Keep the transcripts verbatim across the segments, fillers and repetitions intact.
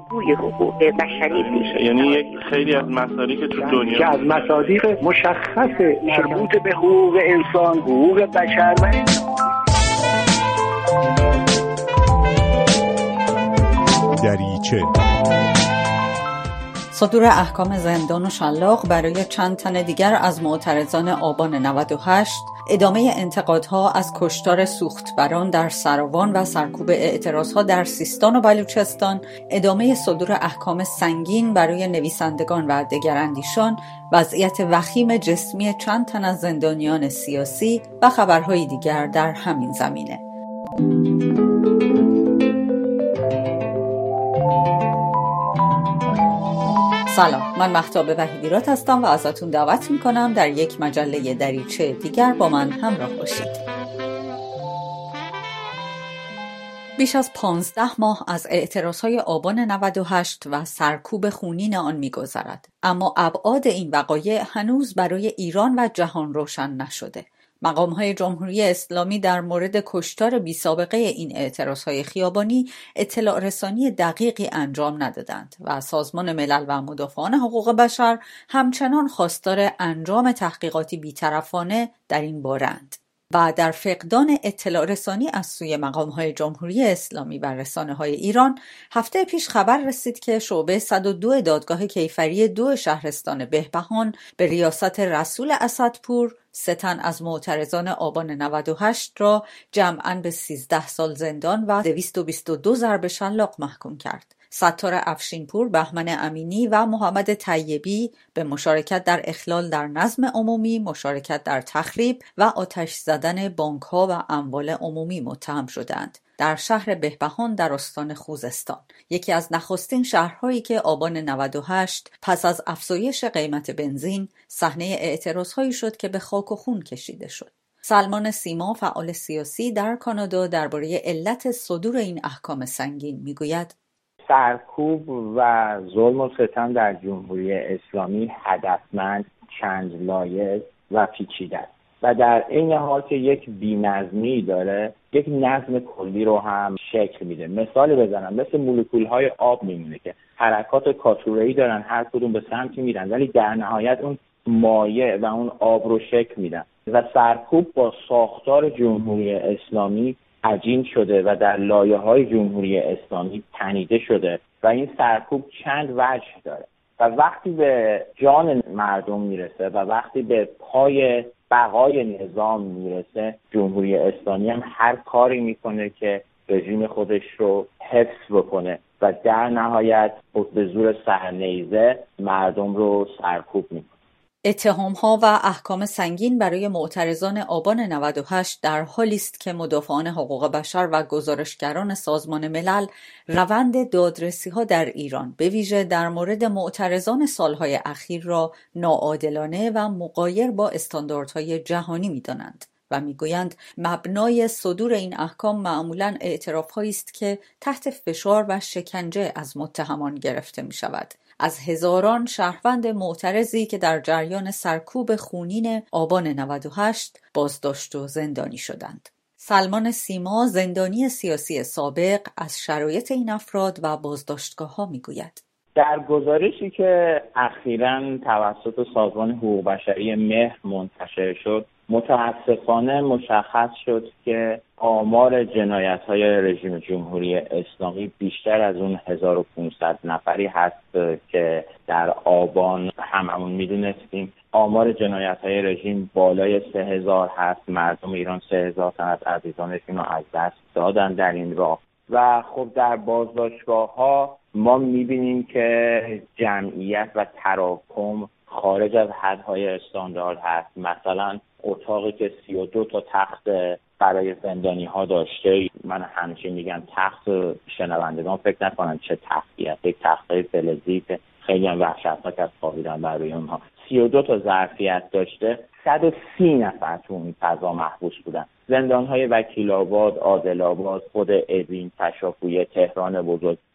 روی حقوق بشری میشه. یعنی یک خیلی از مسائلی که تو دنیا که از مصادیق مشخص مربوط به حقوق انسان، حقوق بشر و دریچه صدور احکام زندان و شلاق برای چند تن دیگر از معترضان آبان نود و هشت، ادامه انتقادها از کشتار سوختبران در سراوان و سرکوب اعتراضها در سیستان و بلوچستان، ادامه صدور احکام سنگین برای نویسندگان و دگراندیشان، وضعیت وخیم جسمی چند تن از زندانیان سیاسی و خبرهای دیگر در همین زمینه. سلام، من مهتاب وحیدیراد هستم و ازتون دعوت میکنم در یک مجله دریچه دیگر با من همراه باشید. بیش از پانزده ماه از اعتراضهای آبان نود و هشت و سرکوب خونین آن میگذرد، اما ابعاد این وقایع هنوز برای ایران و جهان روشن نشده. مقام‌های جمهوری اسلامی در مورد کشتار بی‌سابقه این اعتراضهای خیابانی اطلاع رسانی دقیقی انجام ندادند و سازمان ملل و مدافعان حقوق بشر همچنان خواستار انجام تحقیقاتی بی‌طرفانه در این بارند. و در فقدان اطلاع رسانی از سوی مقام‌های جمهوری اسلامی و رسانه‌های ایران، هفته پیش خبر رسید که شعبه صد و دو دادگاه کیفری دو شهرستان بهبهان به ریاست رسول اسدپور سه تن از معترضان آبان نود و هشت را جمعاً به سیزده سال زندان و دویست و بیست و دو ضرب شلاق محکوم کرد. ستار افشینپور، بهمن امینی و محمد طیبی به مشارکت در اخلال در نظم عمومی، مشارکت در تخریب و آتش زدن بانک‌ها و اموال عمومی متهم شدند. در شهر بهبهان در استان خوزستان، یکی از نخستین شهرهایی که آبان نود و هشت پس از افزایش قیمت بنزین صحنه اعتراضهایی شد که به خاک و خون کشیده شد. سلمان سیما، فعال سیاسی در کانادا، درباره علت صدور این احکام سنگین میگوید: سرکوب و ظلم و ستم در جمهوری اسلامی هدفمند، چند لایه و پیچیده است و در این حال که یک بی‌نظمی داره، یک نظم کلی رو هم شکل میده. مثال بزنم، مثل مولکول‌های آب میمونه که حرکات کاتوره‌ای دارن، هر کدوم به سمتی میرن، ولی در نهایت اون مایع و اون آب رو شکل میدن و سرکوب با ساختار جمهوری اسلامی عجین شده و در لایه‌های جمهوری اسلامی تنیده شده و این سرکوب چند وجه داره و وقتی به جان مردم میرسه و وقتی به پای بقای نظام میرسه، جمهوری اسلامی هم هر کاری میکنه که رژیم خودش رو حفظ بکنه و در نهایت به زور سرنیزه مردم رو سرکوب میکنه. اتهام‌ها و احکام سنگین برای معترضان آبان نود و هشت در حالی است که مدافعان حقوق بشر و گزارشگران سازمان ملل روند دادرسی‌ها در ایران به ویژه در مورد معترضان سالهای اخیر را ناعادلانه و مغایر با استانداردهای جهانی می‌دانند و میگویند مبنای صدور این احکام معمولاً اعتراف‌هایی است که تحت فشار و شکنجه از متهمان گرفته می‌شود. از هزاران شهروند معترضی که در جریان سرکوب خونین آبان نود و هشت بازداشت و زندانی شدند. سلمان سیما، زندانی سیاسی سابق، از شرایط این افراد و بازداشتگاه‌ها میگوید: در گزارشی که اخیراً توسط سازمان حقوق بشری مهر منتشر شد، متاسفانه مشخص شد که آمار جنایت‌های رژیم جمهوری اسلامی بیشتر از اون هزار و پانصد نفری هست که در آبان هممون میدونستیم. آمار جنایت‌های رژیم بالای سه هزار هست. مردم ایران سه هزار تن از عزیزانشون رو از دست دادن در این راه و خب در بازداشتگاه‌ها ما میبینیم که جمعیت و تراکم خارج از حدهای استاندارد هست. مثلا اتاقی که سی و دو تا تخت برای زندانی ها داشته، من همیشه میگم تخت، شنوندگان فکر نکنن چه تختی هست، یک تخته فلزی که خیلی هم وحشتناک از خوابیدن برای اونها. سی و دو تا ظرفیت داشته، صد و سی نفر تو این فضا محبوس بودن. زندان های وکیل آباد، عادل آباد، خود اوین، تشافویه، تهران بزرگ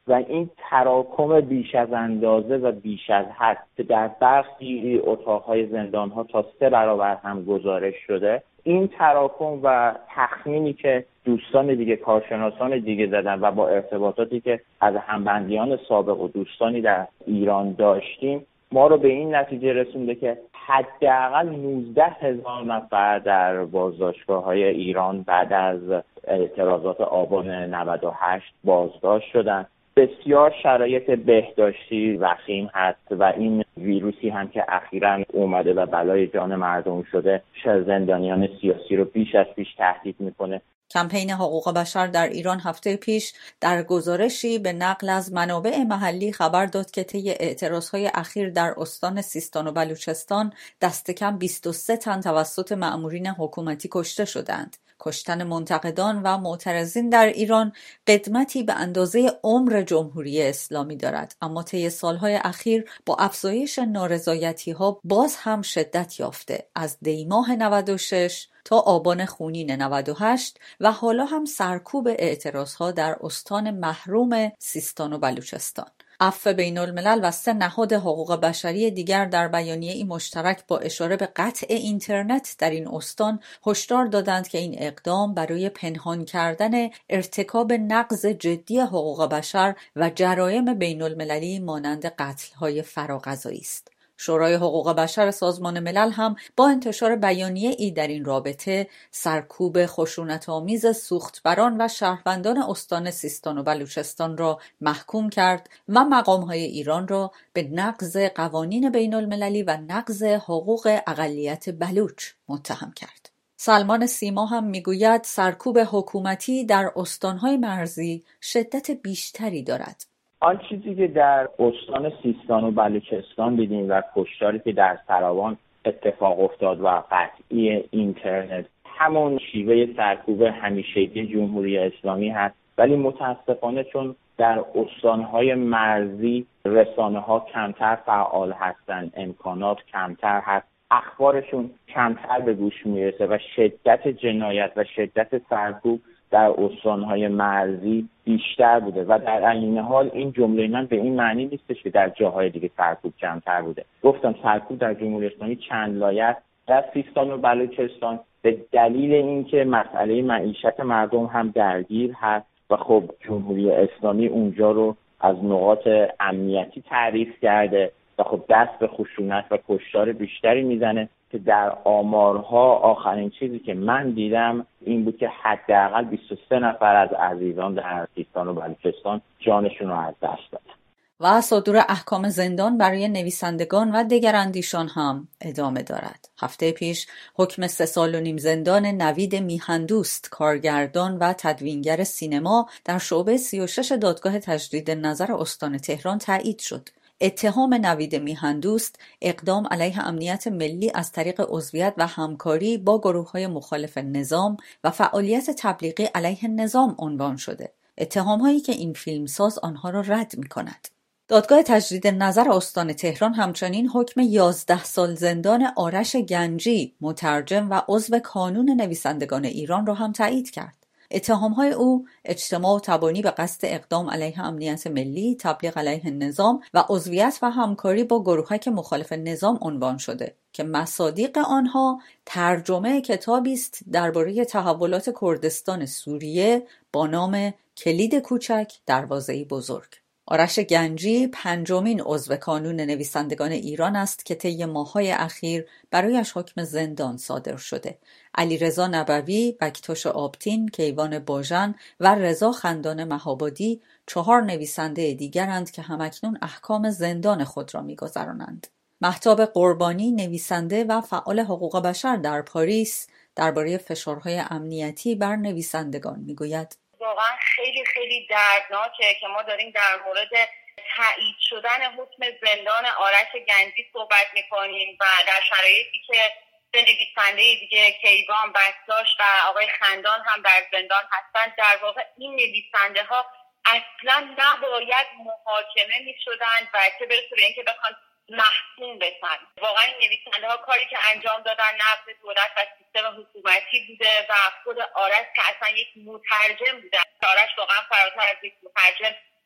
و این تراکم بیش از اندازه و بیش از حد که در برخی اتاق‌های زندان‌ها تا سه برابر هم گزارش شده، این تراکم و تخمینی که دوستان دیگه، کارشناسان دیگه زدن و با ارتباطاتی که از همبندیان سابق و دوستانی در ایران داشتیم، ما رو به این نتیجه رسونده که حداقل نوزده هزار نفر در بازداشتگاه‌های ایران بعد از اعتراضات آبان نود و هشت بازداشت شدن. بسیار شرایط بهداشتی وخیم هست و این ویروسی هم که اخیراً اومده و بلای جان مردم شده، زندانیان سیاسی رو بیش از پیش تهدید میکنه. کمپین حقوق بشر در ایران هفته پیش در گزارشی به نقل از منابع محلی خبر داد که طی اعتراضهای اخیر در استان سیستان و بلوچستان دست کم بیست و سه تن توسط مأمورین حکومتی کشته شدند. کشتن منتقدان و معترضین در ایران قدمتی به اندازه عمر جمهوری اسلامی دارد، اما طی سالهای اخیر با افزایش نارضایتی‌ها باز هم شدت یافته، از دیماه نود و شش تا آبان خونین نود و هشت و حالا هم سرکوب اعتراضها در استان محروم سیستان و بلوچستان. عفو بین الملل و سه نهاد حقوق بشری دیگر در بیانیه‌ای مشترک با اشاره به قطع اینترنت در این استان هشدار دادند که این اقدام برای پنهان کردن ارتکاب نقض جدی حقوق بشر و جرایم بین المللی مانند قتل‌های فراغذایی است. شورای حقوق بشر سازمان ملل هم با انتشار بیانیه‌ای در این رابطه سرکوب خشونت‌آمیز سوختبران و شهروندان استان سیستان و بلوچستان را محکوم کرد و مقام‌های ایران را به نقض قوانین بین المللی و نقض حقوق اقلیت بلوچ متهم کرد. سلمان سیما هم میگوید سرکوب حکومتی در استان‌های مرزی شدت بیشتری دارد. آن چیزی که در استان سیستان و بلوچستان دیدیم و کشتاری که در سراوان اتفاق افتاد و قطعی اینترنت، همون شیوه سرکوب همیشگی جمهوری اسلامی هست، ولی متاسفانه چون در استانهای مرزی رسانه‌ها کمتر فعال هستند، امکانات کمتر هست، اخبارشون کمتر به گوش میرسه و شدت جنایت و شدت سرکوب در استانهای مرزی بیشتر بوده و در عین حال این جمله من به این معنی نیستش که در جاهای دیگه سرکوب کمتر بوده. گفتم سرکوب در جمهوری اسلامی چند لایه در سیستان و بلوچستان به دلیل اینکه مسئله معیشت مردم هم درگیر هست و خب جمهوری اسلامی اونجا رو از نقاط امنیتی تعریف کرده و خب دست به خشونت و کشتار بیشتری میزنه که در آمارها آخرین چیزی که من دیدم این بود که حداقل بیست و سه نفر از عزیزان در سیستان و بلوچستان جانشون رو از دست دادن. و صدور احکام زندان برای نویسندگان و دگراندیشان هم ادامه دارد. هفته پیش حکم سه سال و نیم زندان نوید میهندوست، کارگردان و تدوینگر سینما، در شعبه سی و شش دادگاه تجدید نظر استان تهران تایید شد. اتهام نوید میهندوست اقدام علیه امنیت ملی از طریق عضویت و همکاری با گروه‌های مخالف نظام و فعالیت تبلیغی علیه نظام عنوان شده. اتهام‌هایی که این فیلمساز آنها را رد می‌کند. دادگاه تجدید نظر استان تهران همچنین حکم یازده سال زندان آرش گنجی، مترجم و عضو کانون نویسندگان ایران را هم تایید کرد. اتهام‌های او اجتماع و تبانی به قصد اقدام علیه امنیت ملی، تبلیغ علیه نظام و عضویت و همکاری با گروه‌های مخالف نظام عنوان شده که مصادیق آنها ترجمه کتابی است درباره تحولات کردستان سوریه با نام کلید کوچک دروازه‌ای بزرگ. آرش گنجی پنجمین عضو کانون نویسندگان ایران است که طی ماه‌های اخیر برایش حکم زندان صادر شده. علیرضا نبوی، بکتاش آبتین، کیوان باژن و رضا خندان مهابادی چهار نویسنده دیگرند که همکنون احکام زندان خود را می‌گذرانند. مهتاب قربانی، نویسنده و فعال حقوق بشر در پاریس، درباره فشارهای امنیتی بر نویسندگان می‌گوید: واقعا خیلی خیلی دردناکه که ما داریم در مورد تایید شدن حکم زندان آرش گنجی صحبت میکنیم و در شرایطی که سه نویسنده دیگه کیوان، بکتاش و آقای خندان هم در زندان هستند. در واقع این نویسنده ها اصلا نباید محاکمه میشدند و چه برسه به اینکه بخوان محکوم بشن. واقعا این نویسنده ها کاری که انجام دادن نقض دولت و سیستم حکومتی بوده و خود آرش که اصلا یک مترجم بوده. آرش واقعا فراتر از یک مترجم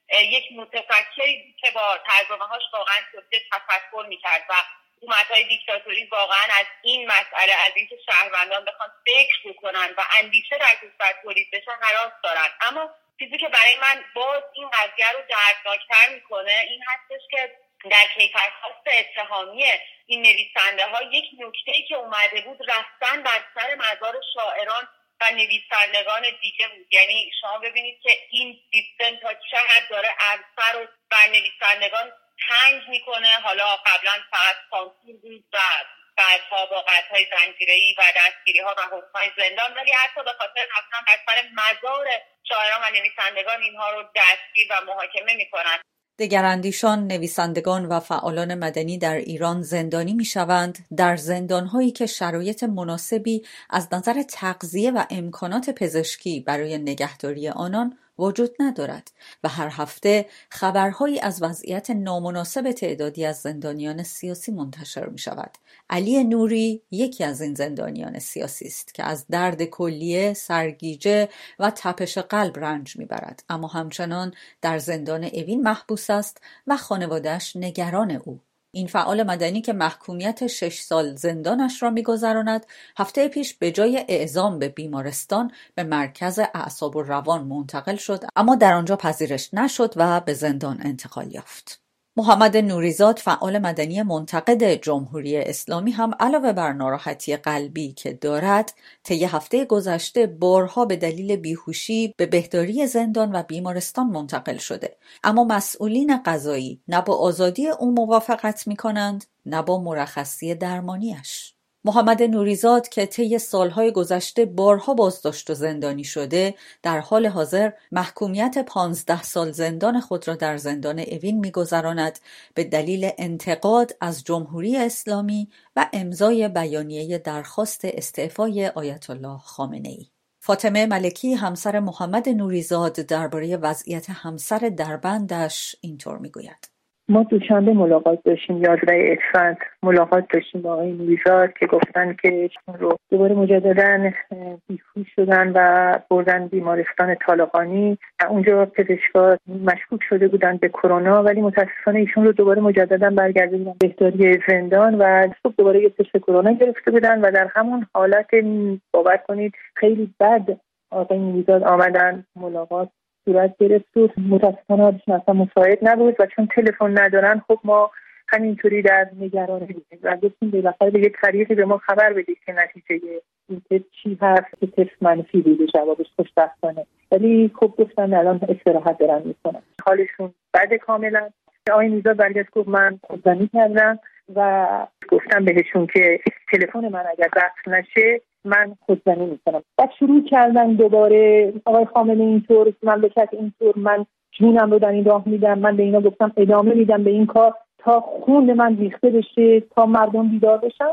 یک متفکری که با ترجمه‌هاش واقعا توصیه تفکر میکرد و حکومت‌های دیکتاتوری واقعا از این مسئله، از اینکه شهروندان بخوان فکر بکنن و اندیشه در کشور تولید بشه هراس دارن. اما چیزی که برای من باز این قضیه رو دردناکتر میکنه این هستش که در کیفرخواست اتهامی این نویسنده ها یک نکته‌ای که اومده بود رفتن بر سر مزار شاعران و نویسندگان دیگه بود. یعنی شما ببینید که این سیستم تا چه حد داره ارسر رو بر نویسندگان تنگ میکنه. حالا قبلا فقط سانسور بود و بعدها با قطعهای زنجیره‌ای و دستگیری‌ها و حکم‌های زندان، ولی حتی به خاطر رفتن بر سر مزار شاعران و نویسندگان اینها رو دستگیر و محاکمه میکنن. دگراندیشان، نویسندگان و فعالان مدنی در ایران زندانی می‌شوند در زندان‌هایی که شرایط مناسبی از نظر تغذیه و امکانات پزشکی برای نگهداری آنان وجود ندارد و هر هفته خبرهایی از وضعیت نامناسب تعدادی از زندانیان سیاسی منتشر می شود. علی نوری یکی از این زندانیان سیاسی است که از درد کلیه، سرگیجه و تپش قلب رنج می برد، اما همچنان در زندان اوین محبوس است و خانواده‌اش نگران او. این فعال مدنی که محکومیت شش سال زندانش را می‌گذراند، هفته پیش به جای اعزام به بیمارستان به مرکز اعصاب و روان منتقل شد، اما در آنجا پذیرش نشد و به زندان انتقال یافت. محمد نوریزاد، فعال مدنی منتقد جمهوری اسلامی، هم علاوه بر ناراحتی قلبی که دارد، طی هفته گذشته بارها به دلیل بیهوشی به بهداری زندان و بیمارستان منتقل شده، اما مسئولین قضایی نه با آزادی او موافقت می‌کنند نه با مرخصی درمانیش. محمد نوریزاد که طی سالهای گذشته بارها بازداشت و زندانی شده، در حال حاضر محکومیت پانزده سال زندان خود را در زندان اوین می‌گذراند به دلیل انتقاد از جمهوری اسلامی و امضای بیانیه درخواست استعفای آیت الله خامنه‌ای. فاطمه ملکی، همسر محمد نوریزاد، درباره وضعیت همسر دربندش اینطور می‌گوید: ما دوشنبه ملاقات داشتیم، یازده اسفند ملاقات داشتیم با آقای نوریزاد که گفتن که ایشون رو دوباره مجددا بیهوش شدن و بردن بیمارستان طالقانی. اونجا پزشکا مشکوک شده بودن به کرونا، ولی متاسفانه ایشون رو دوباره مجددا برگردوندن بهداری زندان و صبح دوباره یه تست کرونا گرفته بودن و در همون حالت باور کنید خیلی بد آقای نوریزاد آمدن ملاقات صورت گرفت و متاسفانه حالشون اصلا مساعد نبود و چون تلفن ندارن خب ما همینطوری در نگرانی بودیم و گفتیم بالاخره به یک طریقی به ما خبر بدید که نتیجه این تست چی هست. که تست منفی بوده، جوابش خوشبختانه، ولی خب گفتن الان استراحت دارن میکنن، حالشون بده کاملا. آقای نوریزاد برگشت گفت من خودزنی کردم و گفتم بهشون که تلفن من اگر قطع نشه من خودزنی میکنم. بعد شروع کردن دوباره آقای خامنه اینطور، مملکت اینطور، من جونم رو در این راه میدم. من به اینا گفتم ادامه میدم به این کار تا خون من ریخته بشه، تا مردم بیدار بشن.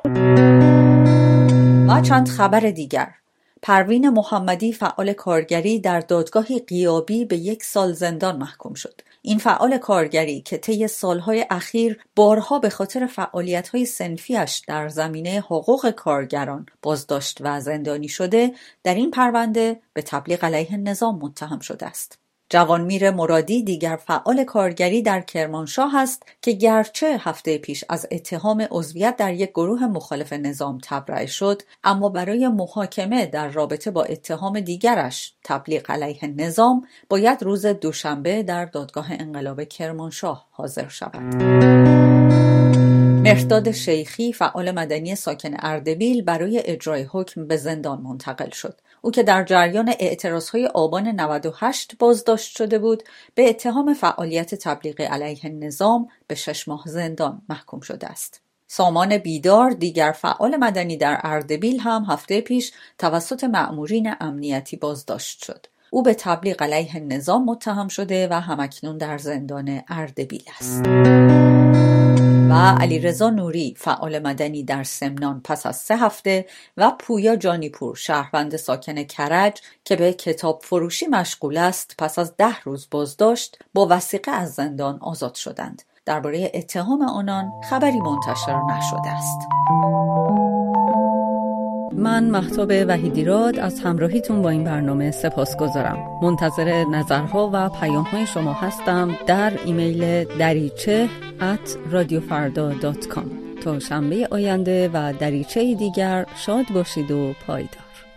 و چند خبر دیگر: پروین محمدی، فعال کارگری، در دادگاهی غیابی به یک سال زندان محکوم شد. این فعال کارگری که طی سالهای اخیر بارها به خاطر فعالیت‌های صنفی‌اش در زمینه حقوق کارگران بازداشت و زندانی شده، در این پرونده به تبلیغ علیه نظام متهم شده است. جوانمیر مرادی، دیگر فعال کارگری در کرمانشاه است که گرچه هفته پیش از اتهام عضویت در یک گروه مخالف نظام تبرئه شد، اما برای محاکمه در رابطه با اتهام دیگرش، تبلیغ علیه نظام، باید روز دوشنبه در دادگاه انقلاب کرمانشاه حاضر شود. مهرداد شیخی، فعال مدنی ساکن اردبیل، برای اجرای حکم به زندان منتقل شد. او که در جریان اعتراضهای آبان نود و هشت بازداشت شده بود، به اتهام فعالیت تبلیغ علیه نظام به شش ماه زندان محکوم شده است. سامان بیدار، دیگر فعال مدنی در اردبیل، هم هفته پیش توسط مأمورین امنیتی بازداشت شد. او به تبلیغ علیه نظام متهم شده و همکنون در زندان اردبیل است. و علیرضا نوری، فعال مدنی در سمنان، پس از سه هفته، و پویا جانیپور، شهروند ساکن کرج که به کتاب فروشی مشغول است، پس از ده روز بازداشت با وثیقه از زندان آزاد شدند. درباره اتهام آنان خبری منتشر نشده است. من مهتاب وحیدیراد از همراهیتون با این برنامه سپاسگزارم. منتظر نظرها و پیام‌های شما هستم در ایمیل دریچه ات رادیو فردا دات کام. تا شنبه آینده و دریچه دیگر شاد باشید و پایدار.